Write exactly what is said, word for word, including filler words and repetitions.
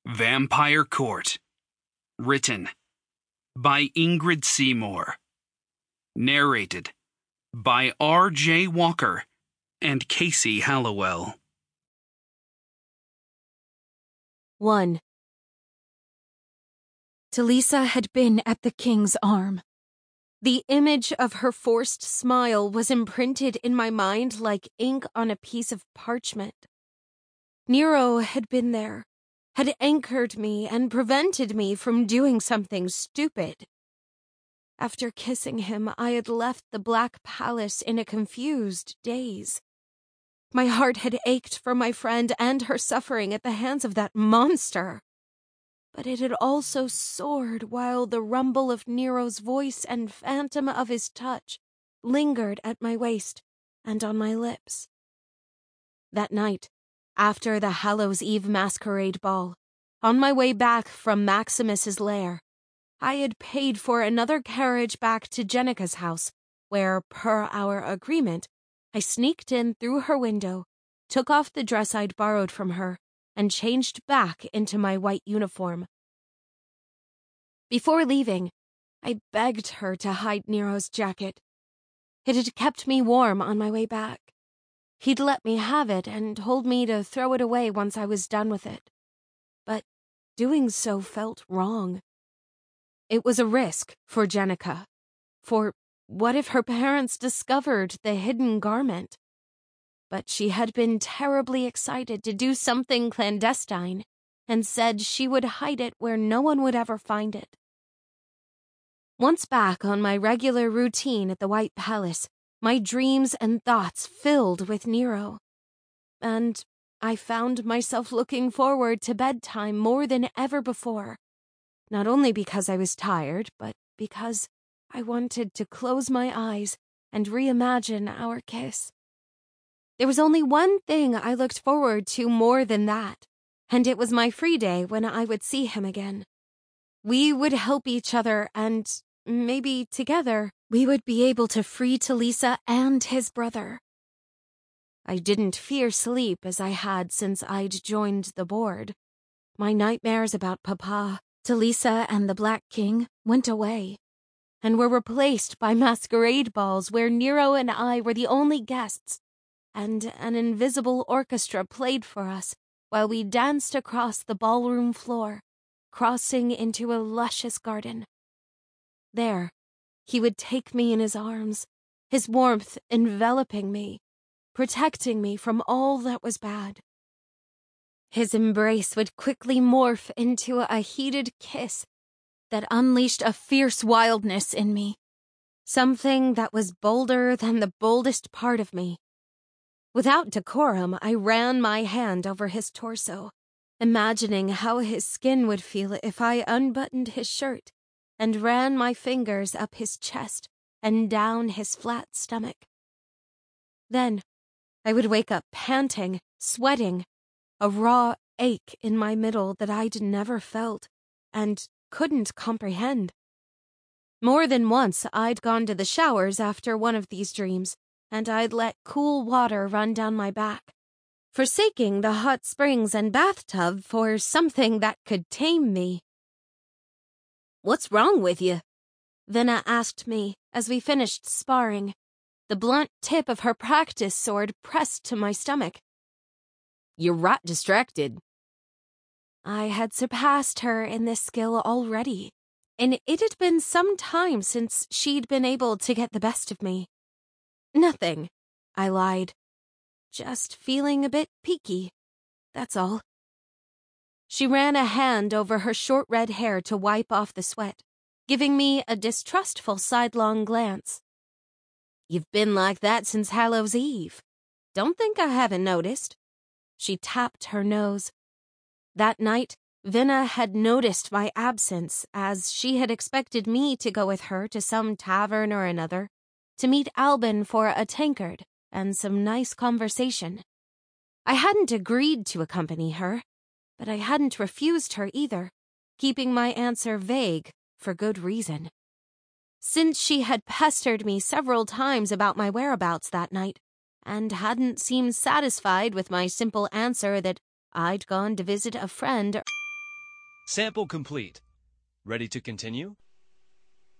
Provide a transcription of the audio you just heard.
Vampire Court. Written by Ingrid Seymour. Narrated by R J Walker and Casey Hallowell. one. Talisa had been at the king's arm. The image of her forced smile was imprinted in my mind like ink on a piece of parchment. Nero had been there, had anchored me and prevented me from doing something stupid. After kissing him, I had left the Black Palace in a confused daze. My heart had ached for my friend and her suffering at the hands of that monster. But it had also soared while the rumble of Nero's voice and phantom of his touch lingered at my waist and on my lips. That night, after the Hallows' Eve masquerade ball, on my way back from Maximus's lair, I had paid for another carriage back to Jenica's house, where, per our agreement, I sneaked in through her window, took off the dress I'd borrowed from her, and changed back into my white uniform. Before leaving, I begged her to hide Nero's jacket. It had kept me warm on my way back. He'd let me have it and told me to throw it away once I was done with it. But doing so felt wrong. It was a risk for Jenica. For what if her parents discovered the hidden garment? But she had been terribly excited to do something clandestine and said she would hide it where no one would ever find it. Once back on my regular routine at the White Palace, my dreams and thoughts filled with Nero. And I found myself looking forward to bedtime more than ever before, not only because I was tired, but because I wanted to close my eyes and reimagine our kiss. There was only one thing I looked forward to more than that, and it was my free day when I would see him again. We would help each other, and maybe together we would be able to free Talisa and his brother. I didn't fear sleep as I had since I'd joined the board. My nightmares about Papa, Talisa, and the Black King went away and were replaced by masquerade balls where Nero and I were the only guests, and an invisible orchestra played for us while we danced across the ballroom floor, crossing into a luscious garden. There, he would take me in his arms, his warmth enveloping me, protecting me from all that was bad. His embrace would quickly morph into a heated kiss that unleashed a fierce wildness in me, something that was bolder than the boldest part of me. Without decorum, I ran my hand over his torso, imagining how his skin would feel if I unbuttoned his shirt and ran my fingers up his chest and down his flat stomach. Then I would wake up panting, sweating, a raw ache in my middle that I'd never felt and couldn't comprehend. More than once I'd gone to the showers after one of these dreams, and I'd let cool water run down my back, forsaking the hot springs and bathtub for something that could tame me. "What's wrong with you?" Venna asked me as we finished sparring, the blunt tip of her practice sword pressed to my stomach. "You're right distracted." I had surpassed her in this skill already, and it had been some time since she'd been able to get the best of me. "Nothing," I lied. "Just feeling a bit peaky, that's all." She ran a hand over her short red hair to wipe off the sweat, giving me a distrustful sidelong glance. "You've been like that since Hallows' Eve. Don't think I haven't noticed." She tapped her nose. That night, Venna had noticed my absence, as she had expected me to go with her to some tavern or another, to meet Albin for a tankard and some nice conversation. I hadn't agreed to accompany her, but I hadn't refused her either, keeping my answer vague for good reason. Since she had pestered me several times about my whereabouts that night, and hadn't seemed satisfied with my simple answer that I'd gone to visit a friend. Sample complete. Ready to continue?